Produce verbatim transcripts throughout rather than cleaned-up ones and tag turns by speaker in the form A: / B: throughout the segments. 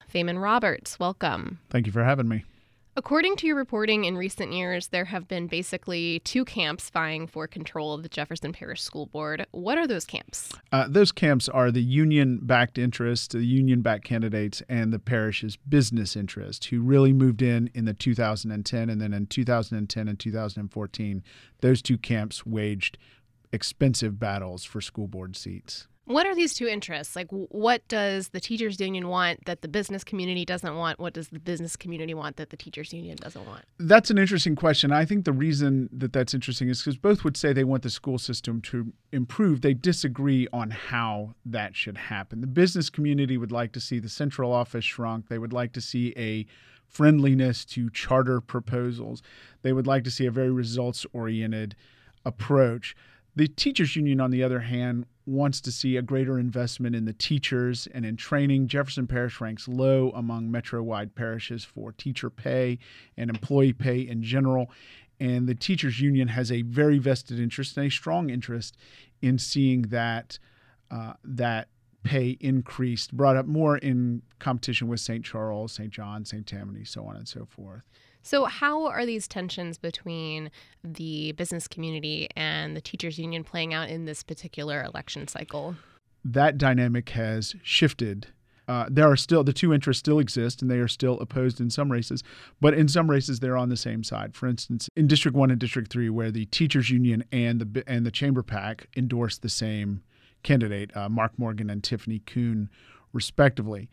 A: Feynman Roberts, welcome.
B: Thank you for having me.
A: According to your reporting in recent years, there have been basically two camps vying for control of the Jefferson Parish School Board. What are those camps?
B: Uh, those camps are the union-backed interests, the union-backed candidates, and the parish's business interest, who really moved in in the two thousand ten, and then in two thousand ten and two thousand fourteen, those two camps waged expensive battles for school board seats.
A: What are these two interests? Like, what does the teachers union want that the business community doesn't want? What does the business community want that the teachers union doesn't want?
B: That's an interesting question. I think the reason that that's interesting is because both would say they want the school system to improve. They disagree on how that should happen. The business community would like to see the central office shrunk. They would like to see a friendliness to charter proposals. They would like to see a very results-oriented approach. The teachers union, on the other hand, wants to see a greater investment in the teachers and in training. Jefferson Parish ranks low among metro-wide parishes for teacher pay and employee pay in general. And the teachers union has a very vested interest and a strong interest in seeing that uh, that pay increased, brought up more in competition with Saint Charles, Saint John, Saint Tammany, so on and so forth.
A: So how are these tensions between the business community and the teachers union playing out in this particular election cycle?
B: That dynamic has shifted. Uh, there are still, the two interests still exist, and they are still opposed in some races, but in some races they're on the same side. For instance, in District one and District three, where the teachers union and the and the chamber pack endorsed the same candidate, uh, Mark Morgan and Tiffany Kuhn, respectively.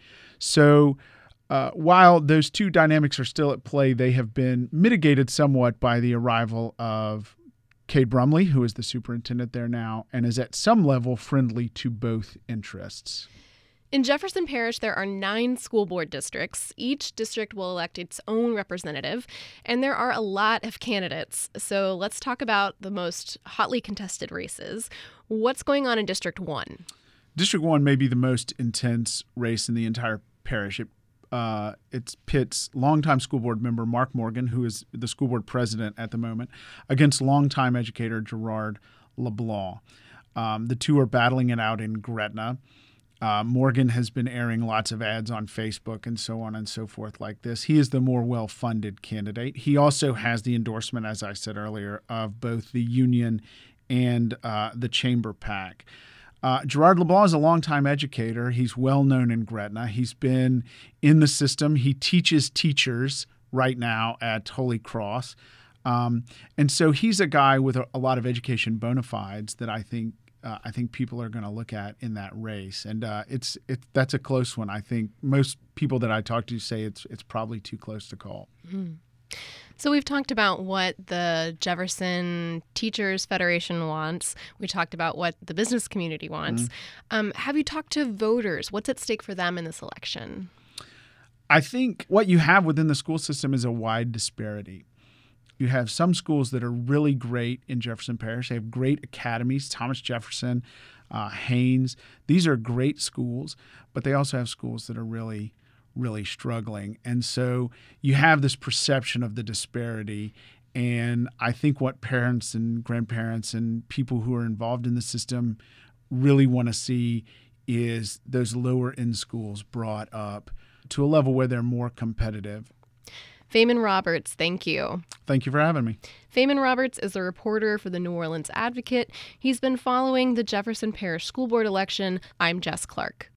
B: So Uh, while those two dynamics are still at play, they have been mitigated somewhat by the arrival of Cade Brumley, who is the superintendent there now, and is at some level friendly to both interests.
A: In Jefferson Parish, there are nine school board districts. Each district will elect its own representative, and there are a lot of candidates. So let's talk about the most hotly contested races. What's going on in District one?
B: District one may be the most intense race in the entire parish. It Uh, it pits longtime school board member Mark Morgan, who is the school board president at the moment, against longtime educator Gerard LeBlanc. Um, the two are battling it out in Gretna. Uh, Morgan has been airing lots of ads on Facebook and so on and so forth like this. He is the more well-funded candidate. He also has the endorsement, as I said earlier, of both the union and uh, the chamber pack. Uh, Gerard LeBlanc is a longtime educator. He's well known in Gretna. He's been in the system. He teaches teachers right now at Holy Cross. Um, and so he's a guy with a, a lot of education bona fides that I think uh, I think people are going to look at in that race. And uh, it's it, that's a close one. I think most people that I talk to say it's it's probably too close to call.
A: Mm-hmm. So we've talked about what the Jefferson Teachers Federation wants. We talked about what the business community wants. Mm-hmm. Um, have you talked to voters? What's at stake for them in this election?
B: I think what you have within the school system is a wide disparity. You have some schools that are really great in Jefferson Parish. They have great academies, Thomas Jefferson, uh, Haynes. These are great schools, but they also have schools that are really really struggling. And so you have this perception of the disparity. And I think what parents and grandparents and people who are involved in the system really want to see is those lower end schools brought up to a level where they're more competitive.
A: Feynman Roberts, thank you.
B: Thank you for having me.
A: Feynman Roberts is a reporter for the New Orleans Advocate. He's been following the Jefferson Parish School Board election. I'm Jess Clark.